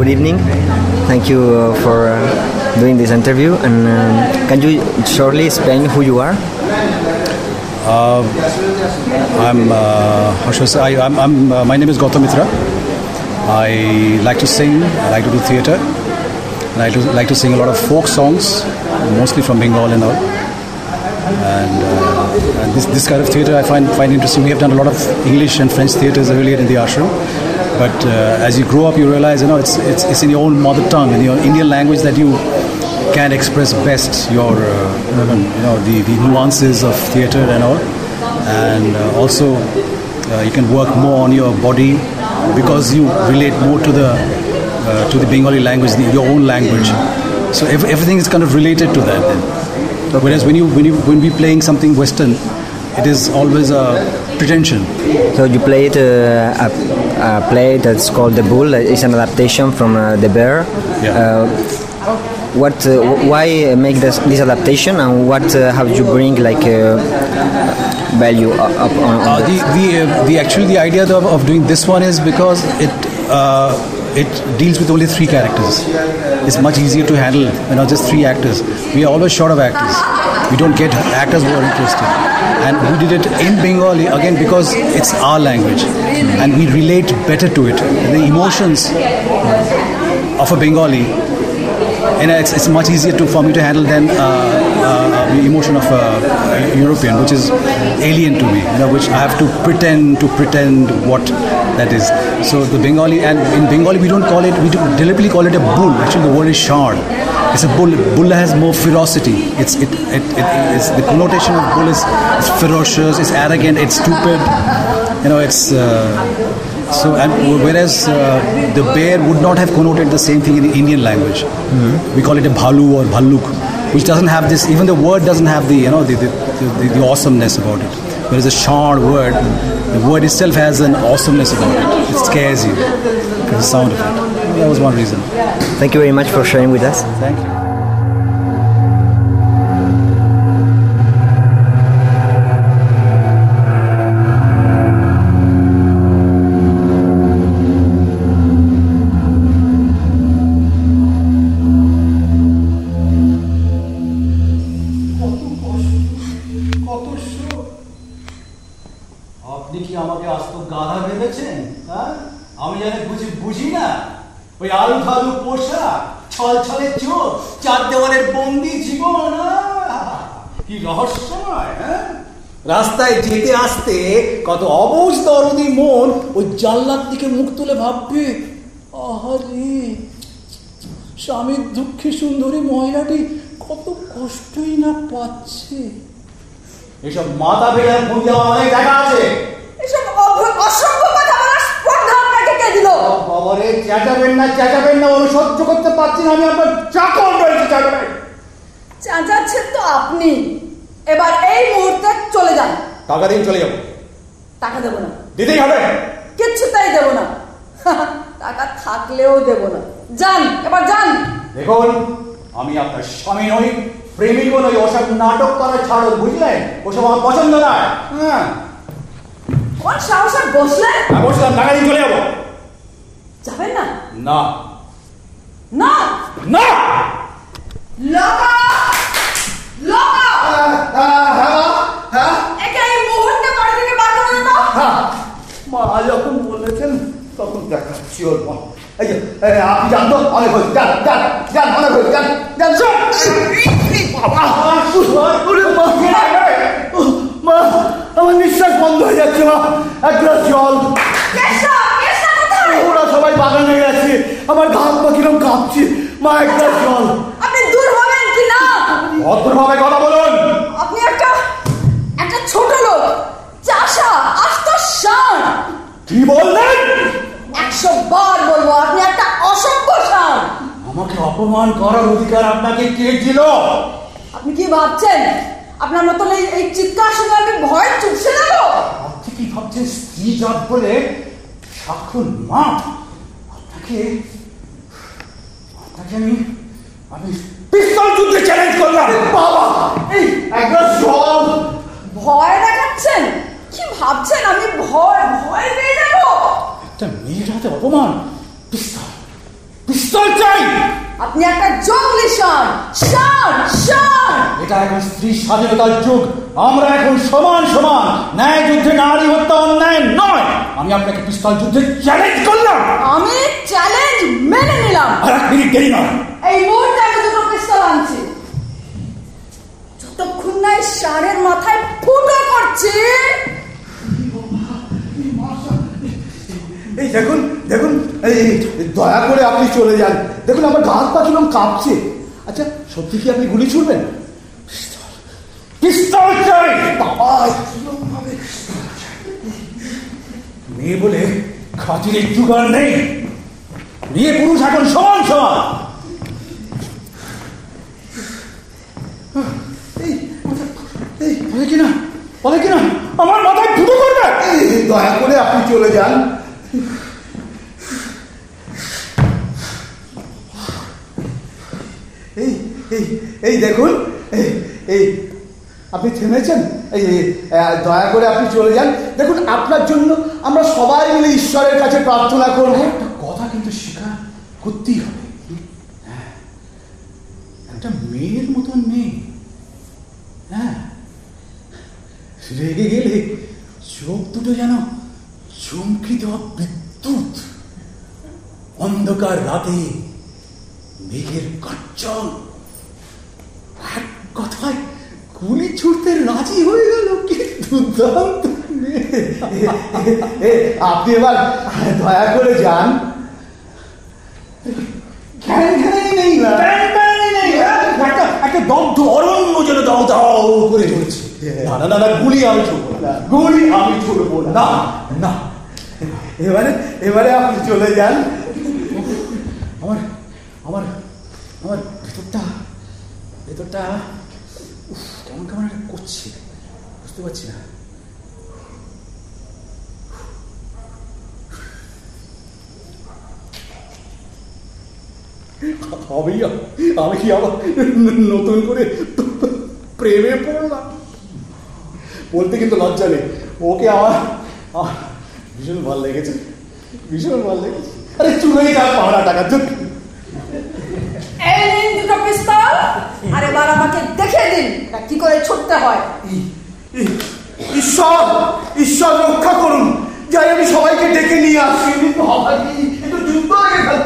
Good evening. Thank you for doing this interview. And can you shortly explain who you are? My name is Gautam Mitra. I like to sing. I like to do theatre. And I like to sing a lot of folk songs, mostly from Bengal and all. And this kind of theatre I find interesting. We have done a lot of English and French theatres earlier in the ashram. But as you grow up, you realize, it's in your own mother tongue, in your Indian language, that you can express best your, the nuances of theatre and all. And also, you can work more on your body because you relate more to the Bengali language, your own language. So everything is kind of related to that then. Okay. Whereas when we playing something Western, it is always a pretension. So you played a play that's called The Bull. It's an adaptation from The Bear. Yeah. Why make this adaptation, and what have you bring value up on the idea of doing this one is because it deals with only 3 characters. It's much easier to handle, just 3 actors. We are always short of actors. We don't get actors who are interested. And we did it in Bengali, again, because it's our language. And we relate better to it. The emotions of a Bengali, it's much easier for me to handle than the emotion of a European, which is alien to me, which I have to pretend what that is. So the Bengali, and in Bengali we don't call it, we deliberately call it a bull. Actually the word is shard. It's a bull. Bull has more ferocity. It's the connotation of bull is ferocious, it's arrogant, it's stupid. Whereas the bear would not have connoted the same thing in the Indian language. Mm-hmm. We call it a bhalu or bhalluk, which doesn't have this. Even the word doesn't have the the awesomeness about it. Whereas a shard word, the word itself has an awesomeness about it. It scares you. The sound of it. That was one reason. Thank you very much for sharing with us. Thank you. রাস্তায় যেতে আসতে কত অবুঝ দরদি মন ওই জানলার দিকে মুখ তুলে ভাববে, আহারে স্বামীর দুঃখে সুন্দরী মহিলাটি কত কষ্টই না পাচ্ছে। এসব মাথা ভেঙে ফোন দেওয়া অনেক দেখা আছে। এসব অসভ্য কথা বলার স্পর্ধা আপনাকে কে দিল? বাবারে চেঁচাবেন না আমি সহ্য করতে পারছি না। আমি আপনার চাকর রয়েছে চাকর। চেঁচাচ্ছেন তো আপনি। এবার এই মুহূর্তে চলে যান। টাকা দিন চলে যাবো। টাকা দেবো না। দিতেই হবে। কিচ্ছুটাই দেবো না। টাকা থাকলেও দেবো না। যান, এবার যান। দেখুন, আমি আপনার স্বামী নই, প্রেমিকও নই। ওসব নাটক করা ছাড়ো, বুঝলেন? ওসব আমার পছন্দ না। হ্যাঁ, কোন সাহসে বসলেন? বসলাম। টাকা দিন চলে যাবো। যাবেন না? না না না। লগা একে এই মুহূর্তে বাড়ি থেকে বার করে দাও। মা যখন বলেছেন তখন দেখাচ্ছি ওর মা। এই যে আপনি যান তো, অনেক হয়েছে। যান অনেক হয়েছে। যান মা, আমার নিঃশ্বাস বন্ধ হয়ে যাচ্ছে। মা, এক গ্লাস জল। ওরা সবাই বাগানে গেছে, আমার ঘাম পা কিরম কাঁপছে। মা, এক গ্লাস জল। আপনি দূর হবেন কি না? ভদ্রভাবে কথা বলুন। আপনি একটা ছোট লোক, চাষা, আস্ত ষাঁড়। কি বললেন? 100 বার বলবো, আপনি একটা অসভ্য ষাঁড়। আমাকে অপমান করার অধিকার আপনাকে কে দিল? আপনি কি ভাবছেন আপনার মতন এই চিৎকার শুনে আমি ভয় চুপসে যাব? আপনি কি ভাবছেন স্ত্রী জাত বলে? সাক্ষর মা, আপনাকে আমি পিস্তল যুদ্ধে চ্যালেঞ্জ করলাম। বাবা, এই একবার জল। ভয় দেখাচ্ছেন? কি ভাবছেন আমি ভয় পেয়ে যাব? একটা মেয়ের হাতে অপমান। পিস্তল আপনি একটা জঙ্গলি ষাঁড়, ষাঁড়, ষাঁড়। এটা এখন স্ত্রী স্বাধীনতার যুগ। আমরা এখন সমান সমান। ন্যায় যুদ্ধে নারী হত্যা অন্যায় নয়। আমি আপনাকে পিস্তল যুদ্ধে চ্যালেঞ্জ করলাম। আমি চ্যালেঞ্জ মেনে নিলাম। আর এক মিনিট দেরি নয়। এই মুহূর্তে আমি দুটো পিস্তল আনছি। যতক্ষণ না এই ষাঁড়ের মাথায় ফুটো করছি। এই দেখুন দেখুন, এই দয়া করে আপনি চলে যান। দেখুন আমার গা হাত পা কিরকম কাঁপছে। আচ্ছা সত্যি কি আপনি গুলি ছুড়বেন? পিস্তল চাই। বাবা মেয়ে বলে খাতিরের জোগাড় নেই। মেয়ে পুরুষ এখন সমান সমান। বলে কিনা আমার মাথায় ফুটো করবে। দয়া করে আপনি চলে যান। এই এই এই দেখুন, এই আপনি থেমেছেন। এই দয়া করে আপনি চলে যান। দেখুন আপনার জন্য আমরা সবাই মিলে ঈশ্বরের কাছে প্রার্থনা করব। একটা কথা কিন্তু স্বীকার করতেই হবে, একটা মেয়ের মতন মেয়ে, হ্যাঁ, রেগে গেলে চোখ দুটো যেন চমকে দেওয়া বিদ্যুৎ। অন্ধকার রাতে মেঘের গর্জন, এক কথায় গুলি ছুটতে রাজি হয়ে গেল। কি দুর্দান্ত মেয়ে। আপনি এবার দয়া করে যান। একটা দগ্ধ অরণ্য যেন দাও দাও করে চলছে। না না না, গুলি আমি ছুটবো না, গুলি আমি ছুটবো না, না। এবারে আপনি চলে যান। আমার আমার আমার ভেতরটা কেমন কেমন একটা করছে, বুঝতে পারছি না। আমি কি আবার নতুন করে প্রেমে পড়লাম? বলতে কিন্তু লজ্জা নেই, ওকে আমার ভীষণ ভালো লেগেছে, ভীষণ ভালো লেগেছে। আরে চুলোই যা পাওনা টাকা চুপ। এই নিন দুটো পিস্তল, আর এবার আমাকে দেখে দিন কি করে ছুটতে হয়। ঈশ্বর ঈশ্বর রক্ষা করুন। যাই আমি সবাইকে ডেকে নিয়ে আসছি। একটু যুদ্ধ হয়ে গেল।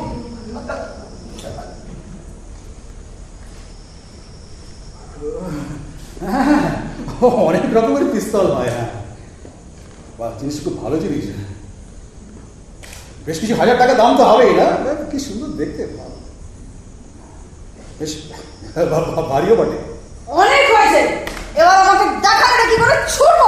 অনেক রকমের পিস্তল হয়। হ্যাঁ, জিনিস খুব ভালো জিনিস। বেশ কিছু হাজার টাকা দাম তো হবেই না? কি সুন্দর দেখতে, বেশ ভারীও বটে। অনেক হয়েছে, এবার আমাকে দেখান কি করে ছুটবো।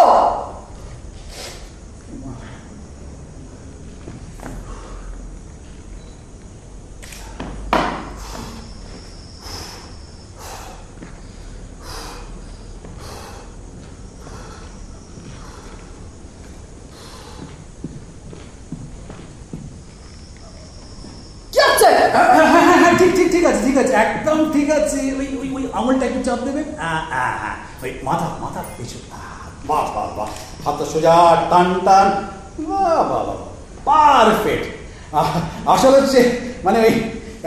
ঠিক আছে, ঠিক আছে, একদম ঠিক আছে। ওই আঙুলটা একটু চাপ দেবেন। ওই মাথা পিছু। বাহ বাহ বাহ, হাতটা সোজা, টান টান, বাহ বাহ বাহ, পারফেক্ট। আসলে হচ্ছে মানে ওই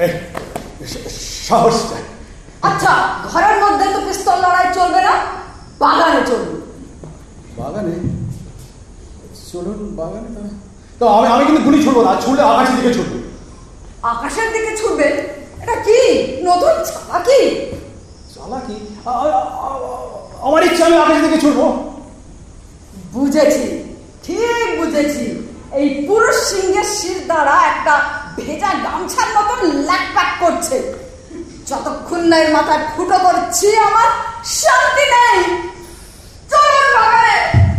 সাহসটা। আচ্ছা, ঘরের মধ্যে তো পিস্তল লড়াই চলবে না, বাগানে চলবে। বাগানে চলুন, বাগানে। তো আমি কিন্তু গুলি ছুড়বো না, ছুড়লে আকাশের দিকে ছুটবো। আকাশের দিকে ছুটবেন? এটা কি নতুন চালাকি? চালাকি? আমার ইচ্ছা, আমি আকাশের দিকে ছুটবো। বুঝেছি, ঠিক বুঝেছি। এই পুরুষ সিংহের শির দ্বারা একটা ভেজা গামছার মতন ল্যাকপ্যাক করছে। যতক্ষণ না এর মাথায় ফুটো করছি আমার শান্তি নেই। চলুন বাগানে।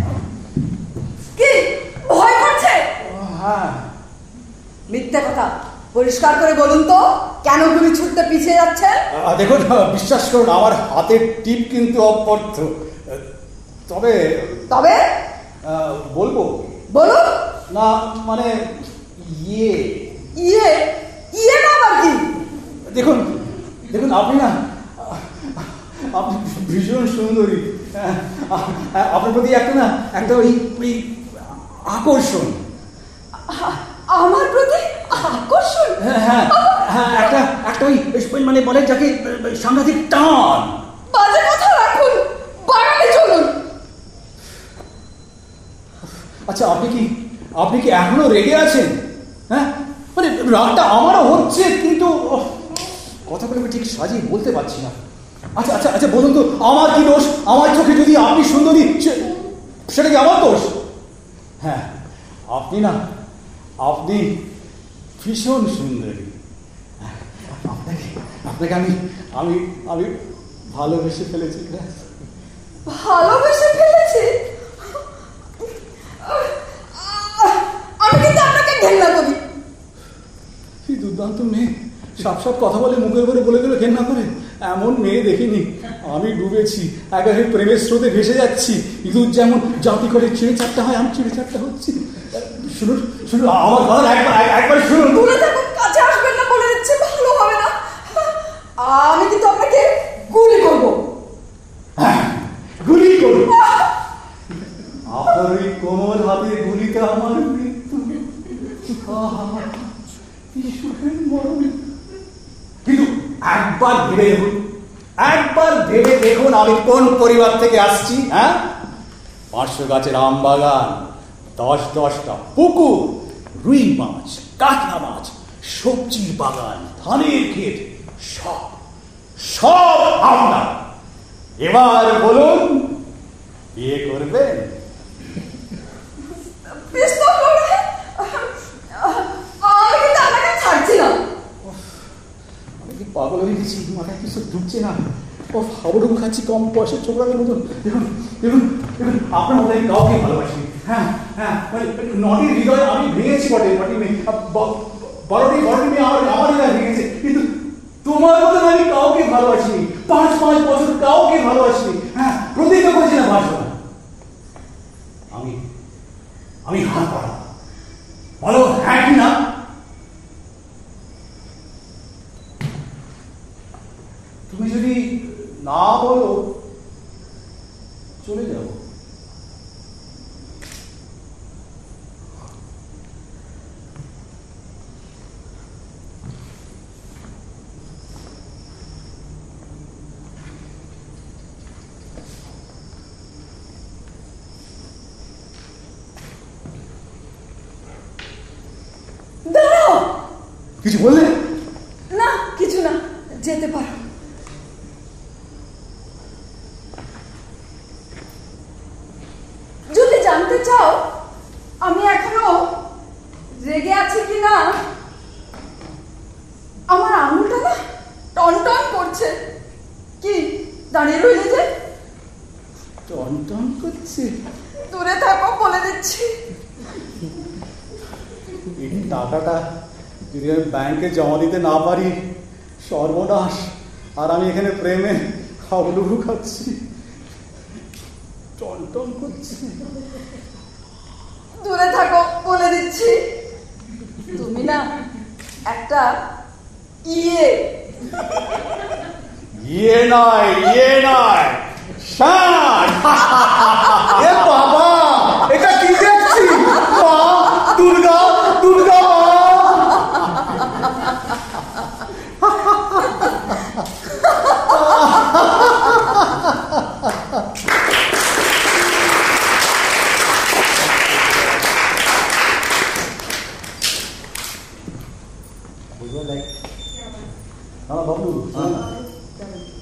কি ভয় করছে? হ্যাঁ। মিথ্যে কথা, পরিষ্কার করে বলুন তো, কেন গুলি ছুটতে পিছিয়ে যাচ্ছেন? দেখুন, বিশ্বাস করুন, আমার হাতের টিপ কিন্তু অপর্থ। তবে তবে বলবো? বলুন না, মানে ইয়ে ইয়ে ইয়ে না আবার কি? দেখুন দেখুন, আপনি ভীষণ সুন্দরী। আপনার প্রতি একটা ওই আকর্ষণ। আমার প্রতি আকর্ষণ? হ্যাঁ, হ্যাঁ, একটা একটা ওই মানে বলে যাকে সাংঘাতিক টান। বাজে কথা রাখুন, বাগানে চলুন। আচ্ছা, আপনি কি এখনো রেগে আছেন? হ্যাঁ, মানে রাগটা আমারও হচ্ছে, কিন্তু কথাগুলো আমি ঠিক সাজিয়ে বলতে পারছি না। আচ্ছা আচ্ছা আচ্ছা, বলুন তো, আমার কি দোষ? আমার চোখে যদি আপনি সুন্দরী, সেটা কি আমার দোষ? হ্যাঁ, আপনি ভীষণ সুন্দরী। আপনাকে আমি ভালোবেসে ফেলেছি। ভালোবেসে ফেলেছি? আমি কিন্তু আপনাকে ঘেন্না করি। কি দুর্দান্ত মেয়ে, সব কথা বলে, মুখের উপরে বলে দিল ঘেন্না করে। এমন মেয়ে দেখিনি। আমি ডুবেছি, একেবারে প্রেমের স্রোতে ভেসে যাচ্ছি। ইঁদুর যেমন জাতি করে চিড়ে চারটা হয়, আমি চিড়ে চারটা হচ্ছি। শুনুন শুনুন, আমার কথা একবার শুনুন। দূরে থাকুন, কাছে আসবেন না, বলে দিচ্ছে, ভালো হবে না। আমি কিন্তু আপনাকে গুলি করব। গুলি করব? আপনার ওই কোমল হাতে গুলিতে আমার মৃত্যু। কিন্তু একবার ভেবে দেখুন আমি কোন পরিবার থেকে আসছি। হ্যাঁ, 500 গাছের আম বাগান, 10-10টা পুকুর, রুই মাছ, কাতলা মাছ, সবজির বাগান, ধানের ক্ষেত, সব আমরা। এবার বলুন, বিয়ে করবেন? আমি কিন্তু আপনাকে ছাড়ছি না। আমি কি পাগল হয়ে গেছি? মাথায় কিছু ঢুকছে না। হাবুডুবু খাচ্ছি কম বয়সের ছোকরাদের মতন। দেখুন আপনার মতো আমি কাউকে ভালোবাসি। হ্যাঁ, নটির হৃদয় আমি ভেঙেছি বটে, বড়টি মেয়ে আমার হৃদয় ভেঙেছে, কিন্তু তোমার মতন আমি কাউকে ভালোবাসিনি। 5 বছর কাউকে ভালোবাসিনি। হ্যাঁ, প্রতিজ্ঞা করেছি না বাসব না। আমি হাত পাড়া। বলো হ্যাঁ কি না? তুমি যদি না বলো, চলে যাবো। কিছু বললে? না, কিছু না, যেতে পারো। যদি জানতে চাও আমি এখনো রেগে আছি কিনা, আমার আঙুলটা না টনটন করছে। কি দাঁড়িয়ে রইলে যে? টনটন করছে? দূরে থাকো, বলে দিচ্ছি। এই টাকাটা যদি আমি ব্যাংকে জমা দিতে না পারি, সর্বনাশ। আর আমি এখানে প্রেমে হাবুডুবু খাচ্ছি। টনটন করছে। দূরে থাকো, বলে দিচ্ছি। তুমি না একটা ইয়ে নয় শান। এ বাবা, এটা কি দেখছি? মা দুর্গা মা। বাবু